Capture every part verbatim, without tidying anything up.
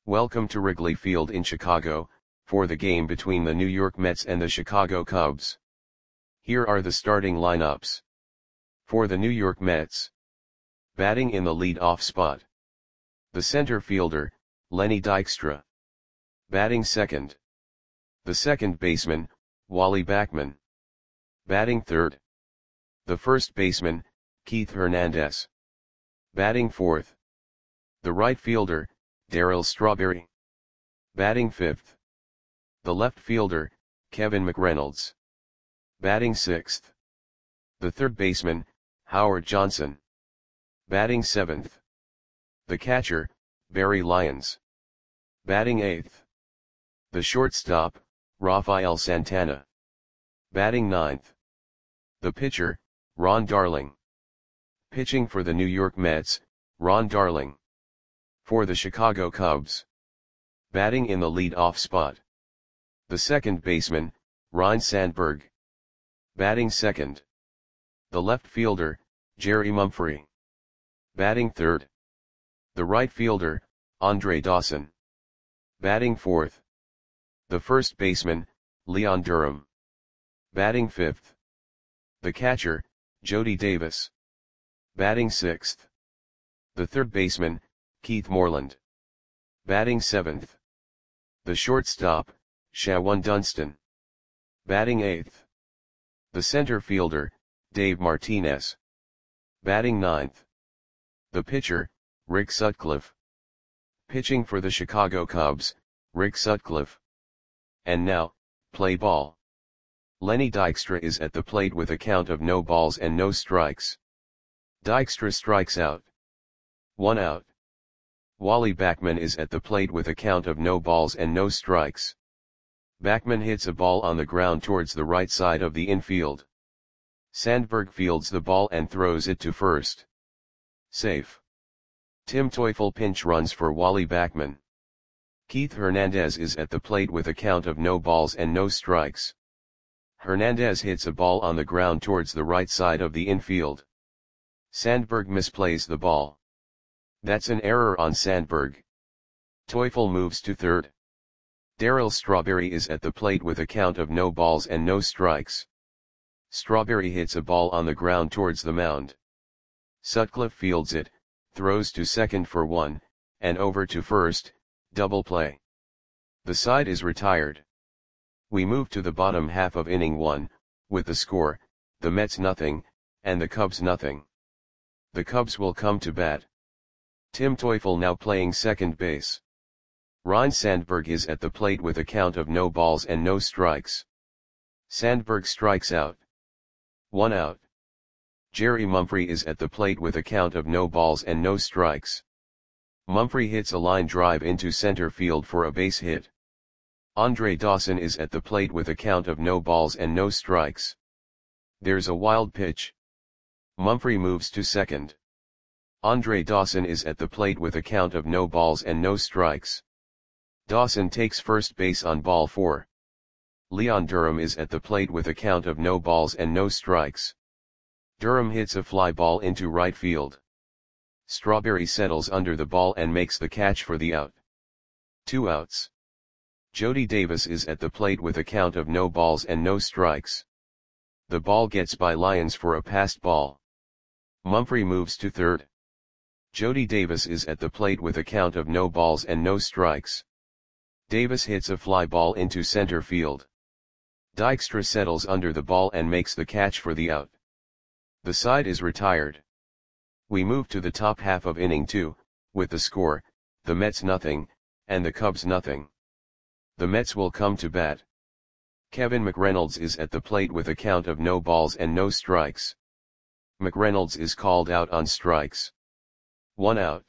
Welcome to Wrigley Field in Chicago, for the game between the New York Mets and the Chicago Cubs. Here are the starting lineups. For the New York Mets. Batting in the lead-off spot. The center fielder, Lenny Dykstra. Batting second. The second baseman, Wally Backman. Batting third. The first baseman, Keith Hernandez. Batting fourth. The right fielder, Darryl Strawberry. Batting fifth. The left fielder, Kevin McReynolds. Batting sixth. The third baseman, Howard Johnson. Batting seventh. The catcher, Barry Lyons. Batting eighth. The shortstop, Rafael Santana. Batting ninth. The pitcher, Ron Darling. Pitching for the New York Mets, Ron Darling. For the Chicago Cubs. Batting in the lead-off spot. The second baseman, Ryne Sandberg. Batting second. The left fielder, Jerry Mumphrey. Batting third. The right fielder, Andre Dawson. Batting fourth. The first baseman, Leon Durham. Batting fifth. The catcher, Jody Davis. Batting sixth. The third baseman, Keith Moreland. Batting seventh. The shortstop, Shawan Dunston. Batting eighth. The center fielder, Dave Martinez. Batting ninth. The pitcher, Rick Sutcliffe. Pitching for the Chicago Cubs, Rick Sutcliffe. And now, play ball. Lenny Dykstra is at the plate with a count of no balls and no strikes. Dykstra strikes out. One out. Wally Backman is at the plate with a count of no balls and no strikes. Backman hits a ball on the ground towards the right side of the infield. Sandberg fields the ball and throws it to first. Safe. Tim Teufel pinch runs for Wally Backman. Keith Hernandez is at the plate with a count of no balls and no strikes. Hernandez hits a ball on the ground towards the right side of the infield. Sandberg misplays the ball. That's an error on Sandberg. Teufel moves to third. Darryl Strawberry is at the plate with a count of no balls and no strikes. Strawberry hits a ball on the ground towards the mound. Sutcliffe fields it, throws to second for one, and over to first, double play. The side is retired. We move to the bottom half of inning one, with the score, the Mets nothing, and the Cubs nothing. The Cubs will come to bat. Tim Teufel now playing second base. Ryne Sandberg is at the plate with a count of no balls and no strikes. Sandberg strikes out. One out. Jerry Mumphrey is at the plate with a count of no balls and no strikes. Mumphrey hits a line drive into center field for a base hit. Andre Dawson is at the plate with a count of no balls and no strikes. There's a wild pitch. Mumphrey moves to second. Andre Dawson is at the plate with a count of no balls and no strikes. Dawson takes first base on ball four. Leon Durham is at the plate with a count of no balls and no strikes. Durham hits a fly ball into right field. Strawberry settles under the ball and makes the catch for the out. Two outs. Jody Davis is at the plate with a count of no balls and no strikes. The ball gets by Lyons for a passed ball. Mumphrey moves to third. Jody Davis is at the plate with a count of no balls and no strikes. Davis hits a fly ball into center field. Dykstra settles under the ball and makes the catch for the out. The side is retired. We move to the top half of inning two, with the score, the Mets nothing, and the Cubs nothing. The Mets will come to bat. Kevin McReynolds is at the plate with a count of no balls and no strikes. McReynolds is called out on strikes. One out.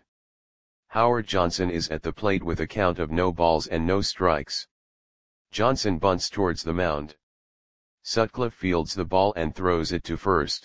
Howard Johnson is at the plate with a count of no balls and no strikes. Johnson bunts towards the mound. Sutcliffe fields the ball and throws it to first.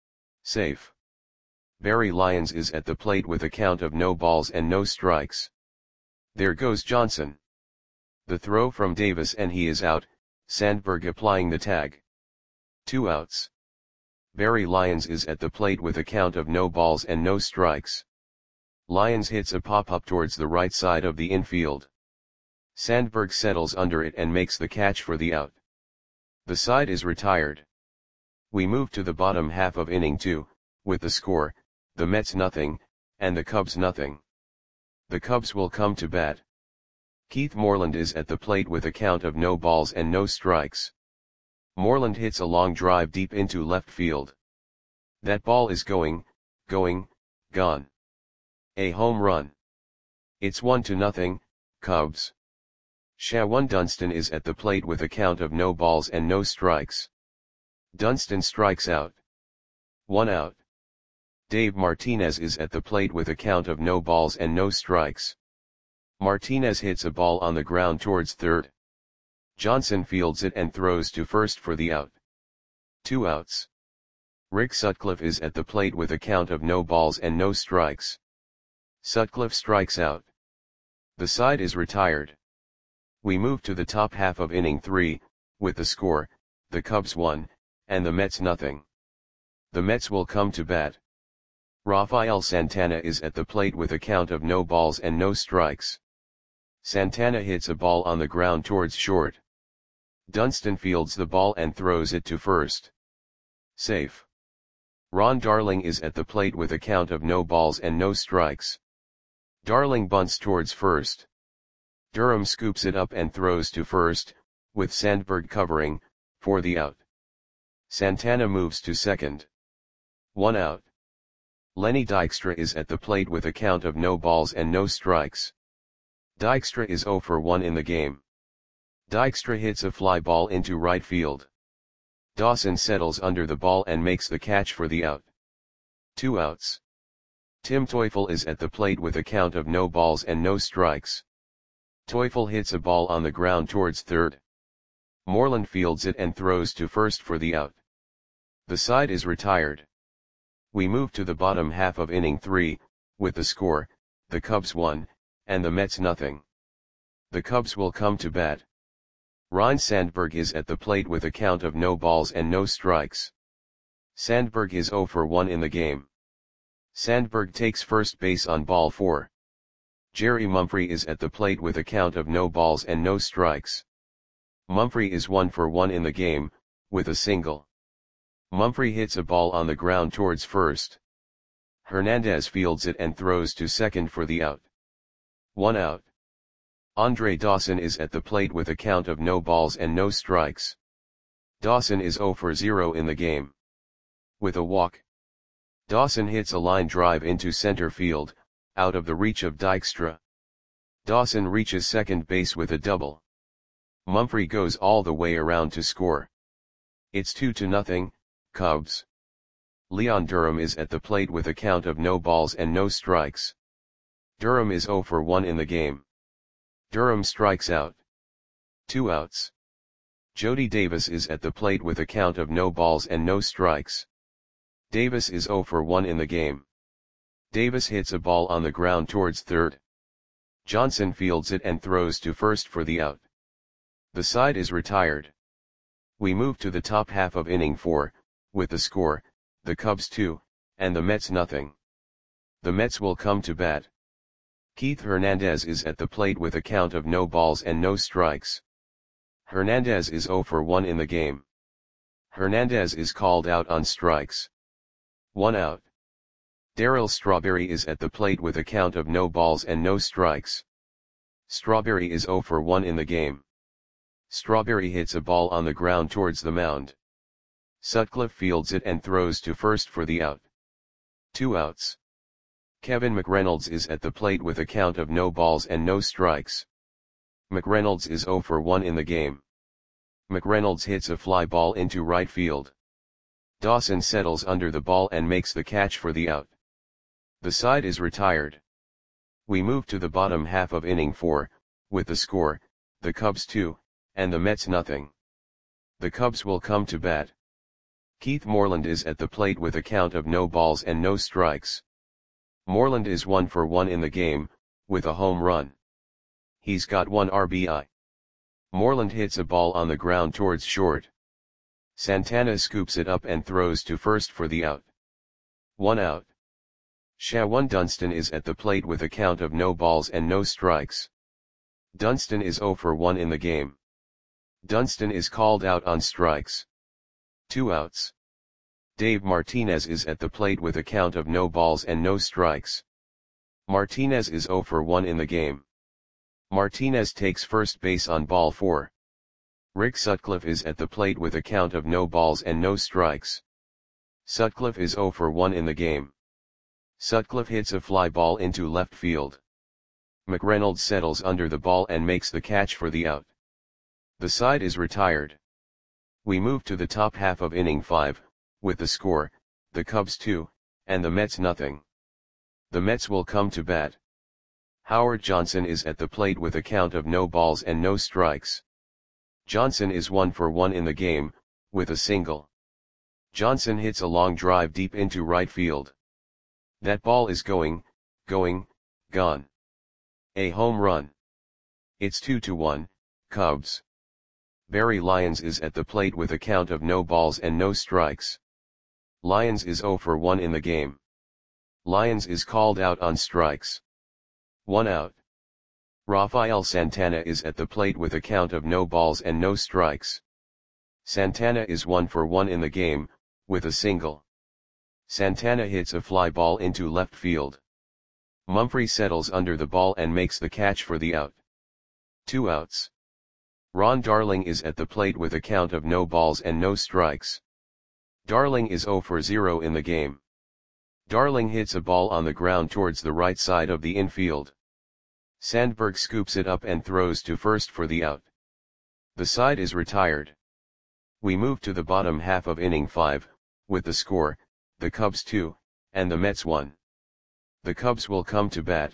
Safe. Barry Lyons is at the plate with a count of no balls and no strikes. There goes Johnson. The throw from Davis and he is out, Sandberg applying the tag. Two outs. Barry Lyons is at the plate with a count of no balls and no strikes. Lyons hits a pop-up towards the right side of the infield. Sandberg settles under it and makes the catch for the out. The side is retired. We move to the bottom half of inning two, with the score, the Mets nothing, and the Cubs nothing. The Cubs will come to bat. Keith Moreland is at the plate with a count of no balls and no strikes. Moreland hits a long drive deep into left field. That ball is going, going, gone. A home run. It's one to nothing, Cubs. Shawan Dunston is at the plate with a count of no balls and no strikes. Dunston strikes out. One out. Dave Martinez is at the plate with a count of no balls and no strikes. Martinez hits a ball on the ground towards third. Johnson fields it and throws to first for the out. Two outs. Rick Sutcliffe is at the plate with a count of no balls and no strikes. Sutcliffe strikes out. The side is retired. We move to the top half of inning three, with the score, the Cubs one, and the Mets nothing. The Mets will come to bat. Rafael Santana is at the plate with a count of no balls and no strikes. Santana hits a ball on the ground towards short. Dunston fields the ball and throws it to first. Safe. Ron Darling is at the plate with a count of no balls and no strikes. Darling bunts towards first. Durham scoops it up and throws to first, with Sandberg covering, for the out. Santana moves to second. One out. Lenny Dykstra is at the plate with a count of no balls and no strikes. Dykstra is oh for one in the game. Dykstra hits a fly ball into right field. Dawson settles under the ball and makes the catch for the out. Two outs. Tim Teufel is at the plate with a count of no balls and no strikes. Teufel hits a ball on the ground towards third. Moreland fields it and throws to first for the out. The side is retired. We move to the bottom half of inning three, with the score, the Cubs one, and the Mets nothing. The Cubs will come to bat. Ryne Sandberg is at the plate with a count of no balls and no strikes. Sandberg is oh for one in the game. Sandberg takes first base on ball four. Jerry Mumphrey is at the plate with a count of no balls and no strikes. Mumphrey is one for one in the game, with a single. Mumphrey hits a ball on the ground towards first. Hernandez fields it and throws to second for the out. One out. Andre Dawson is at the plate with a count of no balls and no strikes. Dawson is oh for zero in the game. With a walk. Dawson hits a line drive into center field, out of the reach of Dykstra. Dawson reaches second base with a double. Mumphrey goes all the way around to score. It's two to nothing, Cubs. Leon Durham is at the plate with a count of no balls and no strikes. Durham is oh for one in the game. Durham strikes out. Two outs. Jody Davis is at the plate with a count of no balls and no strikes. Davis is oh for one in the game. Davis hits a ball on the ground towards third. Johnson fields it and throws to first for the out. The side is retired. We move to the top half of inning four, with the score, the Cubs two, and the Mets nothing. The Mets will come to bat. Keith Hernandez is at the plate with a count of no balls and no strikes. Hernandez is oh for one in the game. Hernandez is called out on strikes. One out. Darryl Strawberry is at the plate with a count of no balls and no strikes. Strawberry is oh for one in the game. Strawberry hits a ball on the ground towards the mound. Sutcliffe fields it and throws to first for the out. Two outs. Kevin McReynolds is at the plate with a count of no balls and no strikes. McReynolds is oh for one in the game. McReynolds hits a fly ball into right field. Dawson settles under the ball and makes the catch for the out. The side is retired. We move to the bottom half of inning four, with the score, the Cubs two, and the Mets nothing. The Cubs will come to bat. Keith Moreland is at the plate with a count of no balls and no strikes. Moreland is one for one in the game, with a home run. He's got one R B I. Moreland hits a ball on the ground towards short. Santana scoops it up and throws to first for the out. One out. Shawan Dunston is at the plate with a count of no balls and no strikes. Dunston is zero for one in the game. Dunston is called out on strikes. Two outs. Dave Martinez is at the plate with a count of no balls and no strikes. Martinez is zero for one in the game. Martinez takes first base on ball four. Rick Sutcliffe is at the plate with a count of no balls and no strikes. Sutcliffe is zero for one in the game. Sutcliffe hits a fly ball into left field. McReynolds settles under the ball and makes the catch for the out. The side is retired. We move to the top half of inning five, with the score, the Cubs two, and the Mets nothing. The Mets will come to bat. Howard Johnson is at the plate with a count of no balls and no strikes. Johnson is one for one in the game, with a single. Johnson hits a long drive deep into right field. That ball is going, going, gone. A home run. It's two to one, Cubs. Barry Lyons is at the plate with a count of no balls and no strikes. Lyons is zero for one in the game. Lyons is called out on strikes. One out. Rafael Santana is at the plate with a count of no balls and no strikes. Santana is one for one in the game, with a single. Santana hits a fly ball into left field. Mumphrey settles under the ball and makes the catch for the out. Two outs. Ron Darling is at the plate with a count of no balls and no strikes. Darling is zero for zero in the game. Darling hits a ball on the ground towards the right side of the infield. Sandberg scoops it up and throws to first for the out. The side is retired. We move to the bottom half of inning five, with the score, the Cubs two, and the Mets one. The Cubs will come to bat.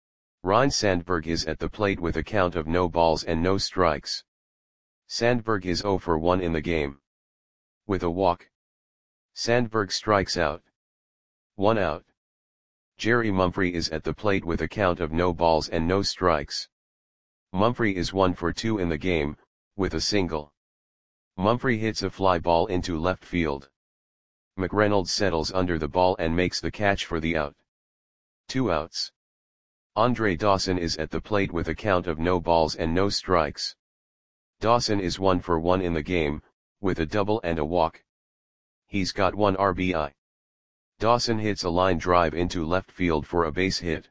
Ryne Sandberg is at the plate with a count of no balls and no strikes. Sandberg is zero for one in the game. With a walk. Sandberg strikes out. One out. Jerry Mumphrey is at the plate with a count of no balls and no strikes. Mumphrey is one for two in the game, with a single. Mumphrey hits a fly ball into left field. McReynolds settles under the ball and makes the catch for the out. Two outs. Andre Dawson is at the plate with a count of no balls and no strikes. Dawson is one for one in the game, with a double and a walk. He's got one R B I. Dawson hits a line drive into left field for a base hit.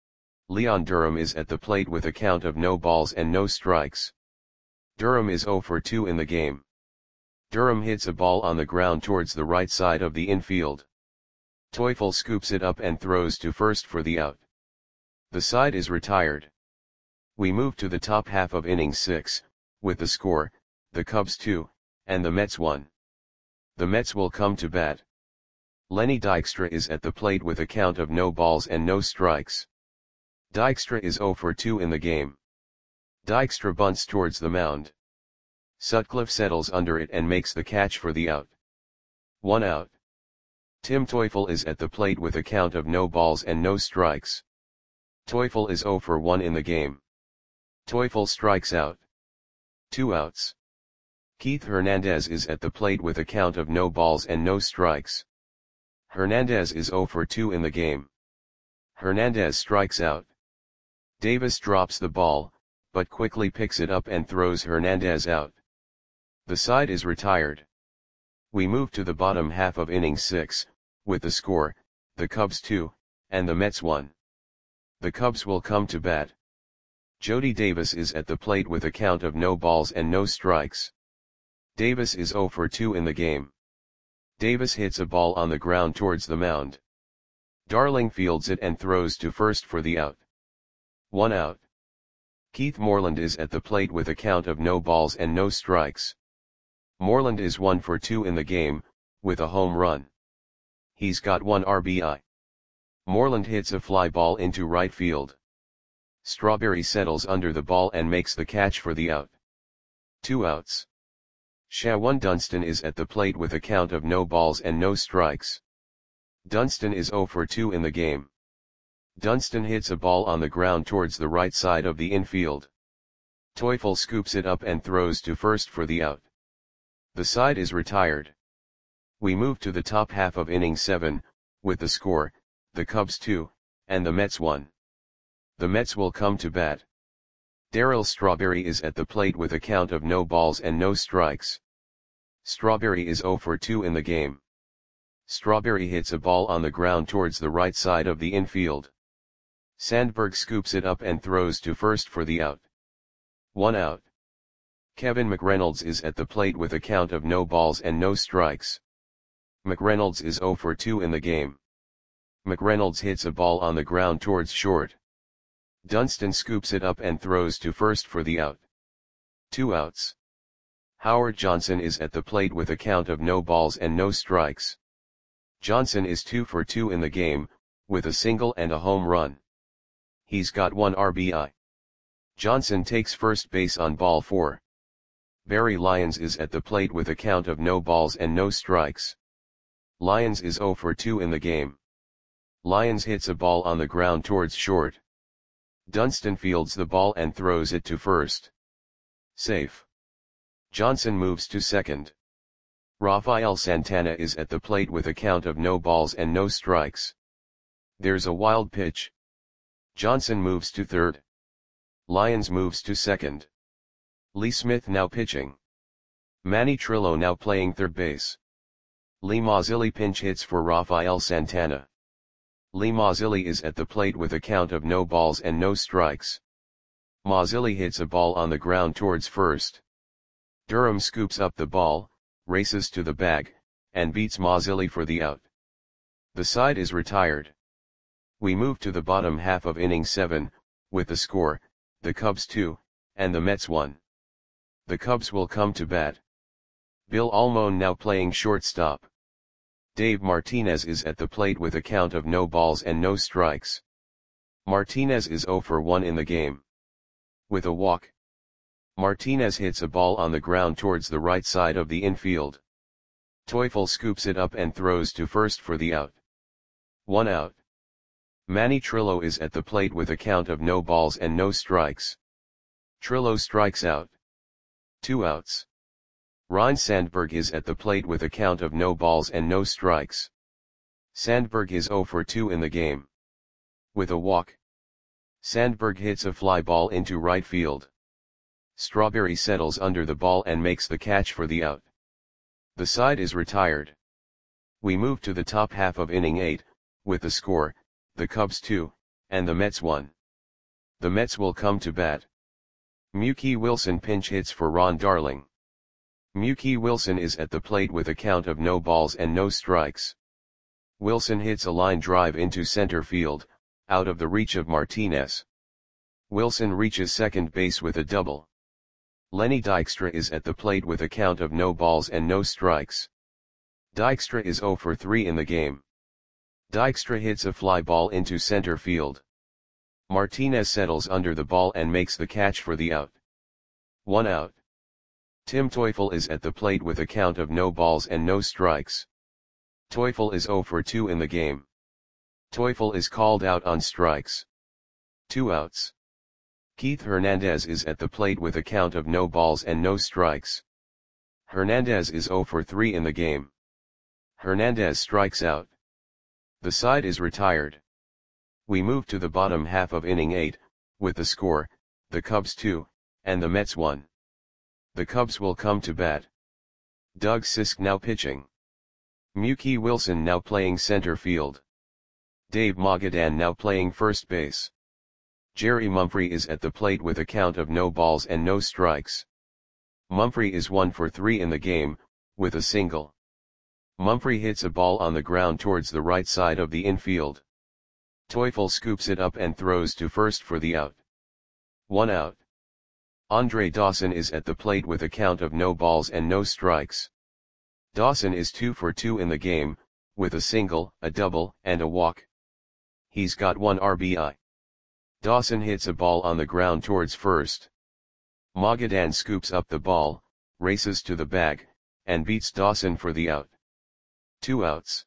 Leon Durham is at the plate with a count of no balls and no strikes. Durham is zero for two in the game. Durham hits a ball on the ground towards the right side of the infield. Teufel scoops it up and throws to first for the out. The side is retired. We move to the top half of inning six, with the score, the Cubs two, and the Mets one. The Mets will come to bat. Lenny Dykstra is at the plate with a count of no balls and no strikes. Dykstra is zero for two in the game. Dykstra bunts towards the mound. Sutcliffe settles under it and makes the catch for the out. One out. Tim Teufel is at the plate with a count of no balls and no strikes. Teufel is zero for one in the game. Teufel strikes out. Two outs. Keith Hernandez is at the plate with a count of no balls and no strikes. Hernandez is zero for two in the game. Hernandez strikes out. Davis drops the ball, but quickly picks it up and throws Hernandez out. The side is retired. We move to the bottom half of inning six, with the score, the Cubs two, and the Mets one. The Cubs will come to bat. Jody Davis is at the plate with a count of no balls and no strikes. Davis is zero for two in the game. Davis hits a ball on the ground towards the mound. Darling fields it and throws to first for the out. One out. Keith Moreland is at the plate with a count of no balls and no strikes. Moreland is one for two in the game, with a home run. He's got one R B I. Moreland hits a fly ball into right field. Strawberry settles under the ball and makes the catch for the out. Two outs. Shawan Dunston is at the plate with a count of no balls and no strikes. Dunston is zero for two in the game. Dunston hits a ball on the ground towards the right side of the infield. Teufel scoops it up and throws to first for the out. The side is retired. We move to the top half of inning seven, with the score, the Cubs two, and the Mets one. The Mets will come to bat. Darryl Strawberry is at the plate with a count of no balls and no strikes. Strawberry is zero for two in the game. Strawberry hits a ball on the ground towards the right side of the infield. Sandberg scoops it up and throws to first for the out. One out. Kevin McReynolds is at the plate with a count of no balls and no strikes. McReynolds is zero for two in the game. McReynolds hits a ball on the ground towards short. Dunston scoops it up and throws to first for the out. Two outs. Howard Johnson is at the plate with a count of no balls and no strikes. Johnson is two for two in the game, with a single and a home run. He's got one R B I. Johnson takes first base on ball four. Barry Lyons is at the plate with a count of no balls and no strikes. Lyons is zero for two in the game. Lyons hits a ball on the ground towards short. Dunston fields the ball and throws it to first. Safe. Johnson moves to second. Rafael Santana is at the plate with a count of no balls and no strikes. There's a wild pitch. Johnson moves to third. Lyons moves to second. Lee Smith now pitching. Manny Trillo now playing third base. Lee Mazzilli pinch hits for Rafael Santana. Lee Mazzilli is at the plate with a count of no balls and no strikes. Mazzilli hits a ball on the ground towards first. Durham scoops up the ball, races to the bag, and beats Mazzilli for the out. The side is retired. We move to the bottom half of inning seven, with the score, the Cubs two, and the Mets one. The Cubs will come to bat. Bill Almon now playing shortstop. Dave Martinez is at the plate with a count of no balls and no strikes. Martinez is zero for one in the game. With a walk. Martinez hits a ball on the ground towards the right side of the infield. Teufel scoops it up and throws to first for the out. One out. Manny Trillo is at the plate with a count of no balls and no strikes. Trillo strikes out. Two outs. Ryne Sandberg is at the plate with a count of no balls and no strikes. Sandberg is zero for two in the game. With a walk. Sandberg hits a fly ball into right field. Strawberry settles under the ball and makes the catch for the out. The side is retired. We move to the top half of inning eight, with the score, the Cubs two, and the Mets one. The Mets will come to bat. Mookie Wilson pinch hits for Ron Darling. Mookie Wilson is at the plate with a count of no balls and no strikes. Wilson hits a line drive into center field, out of the reach of Martinez. Wilson reaches second base with a double. Lenny Dykstra is at the plate with a count of no balls and no strikes. Dykstra is zero for three in the game. Dykstra hits a fly ball into center field. Martinez settles under the ball and makes the catch for the out. One out. Tim Teufel is at the plate with a count of no balls and no strikes. Teufel is zero for two in the game. Teufel is called out on strikes. Two outs. Keith Hernandez is at the plate with a count of no balls and no strikes. Hernandez is zero for three in the game. Hernandez strikes out. The side is retired. We move to the bottom half of inning eight, with the score, the Cubs two, and the Mets one. The Cubs will come to bat. Doug Sisk now pitching. Mookie Wilson now playing center field. Dave Magadan now playing first base. Jerry Mumphrey is at the plate with a count of no balls and no strikes. Mumphrey is one for three in the game, with a single. Mumphrey hits a ball on the ground towards the right side of the infield. Teufel scoops it up and throws to first for the out. One out. Andre Dawson is at the plate with a count of no balls and no strikes. Dawson is two for two in the game, with a single, a double, and a walk. He's got one R B I. Dawson hits a ball on the ground towards first. Magadan scoops up the ball, races to the bag, and beats Dawson for the out. Two outs.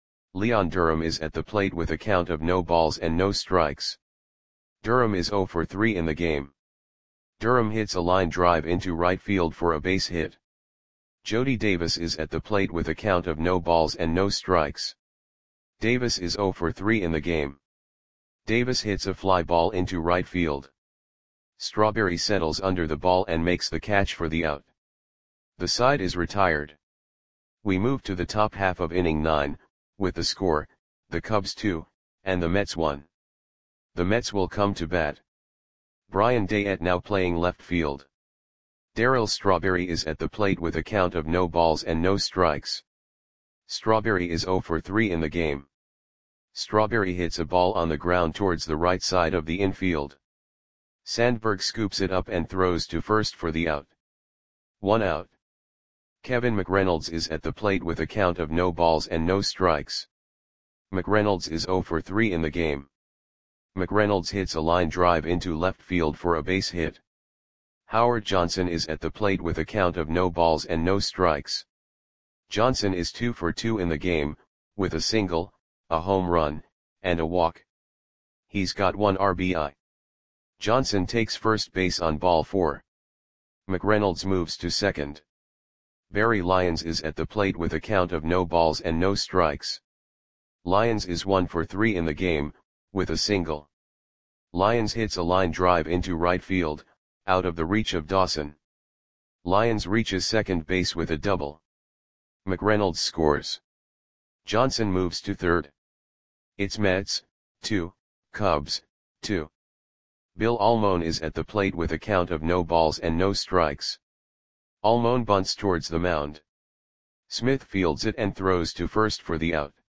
Leon Durham is at the plate with a count of no balls and no strikes. Durham is zero for three in the game. Durham hits a line drive into right field for a base hit. Jody Davis is at the plate with a count of no balls and no strikes. Davis is zero for three in the game. Davis hits a fly ball into right field. Strawberry settles under the ball and makes the catch for the out. The side is retired. We move to the top half of inning nine, with the score, the Cubs two, and the Mets one. The Mets will come to bat. Brian Dayette now playing left field. Darryl Strawberry is at the plate with a count of no balls and no strikes. Strawberry is zero for three in the game. Strawberry hits a ball on the ground towards the right side of the infield. Sandberg scoops it up and throws to first for the out. One out. Kevin McReynolds is at the plate with a count of no balls and no strikes. McReynolds is zero for three in the game. McReynolds hits a line drive into left field for a base hit. Howard Johnson is at the plate with a count of no balls and no strikes. Johnson is two for two in the game, with a single, a home run, and a walk. He's got one R B I. Johnson takes first base on ball four. McReynolds moves to second. Barry Lyons is at the plate with a count of no balls and no strikes. Lyons is one for three in the game, with a single. Lyons hits a line drive into right field, out of the reach of Dawson. Lyons reaches second base with a double. McReynolds scores. Johnson moves to third. It's Mets, two, Cubs, two. Bill Almon is at the plate with a count of no balls and no strikes. Almon bunts towards the mound. Smith fields it and throws to first for the out.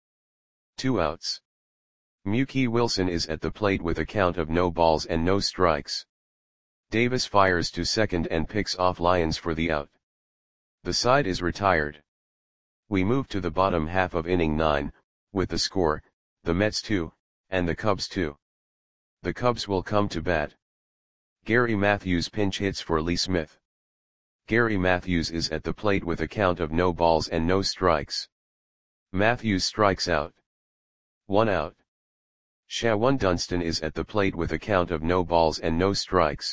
Two outs. Mookie Wilson is at the plate with a count of no balls and no strikes. Davis fires to second and picks off Lyons for the out. The side is retired. We move to the bottom half of inning nine, with the score, the Mets two, and the Cubs two. The Cubs will come to bat. Gary Matthews pinch hits for Lee Smith. Gary Matthews is at the plate with a count of no balls and no strikes. Matthews strikes out. One out. Shawan Dunston is at the plate with a count of no balls and no strikes.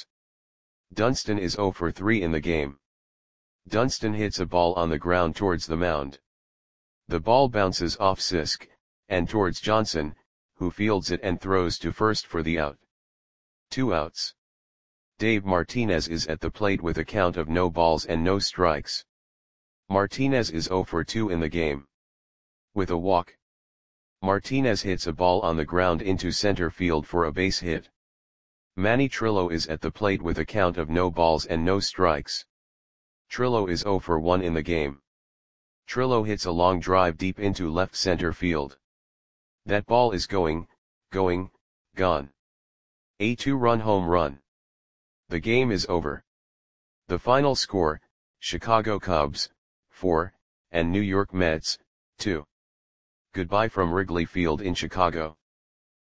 Dunston is zero for three in the game. Dunston hits a ball on the ground towards the mound. The ball bounces off Sisk, and towards Johnson, who fields it and throws to first for the out. Two outs. Dave Martinez is at the plate with a count of no balls and no strikes. Martinez is zero for two in the game. With a walk. Martinez hits a ball on the ground into center field for a base hit. Manny Trillo is at the plate with a count of no balls and no strikes. Trillo is zero for one in the game. Trillo hits a long drive deep into left center field. That ball is going, going, gone. A two-run home run. The game is over. The final score, Chicago Cubs, four, and New York Mets, two. Goodbye from Wrigley Field in Chicago.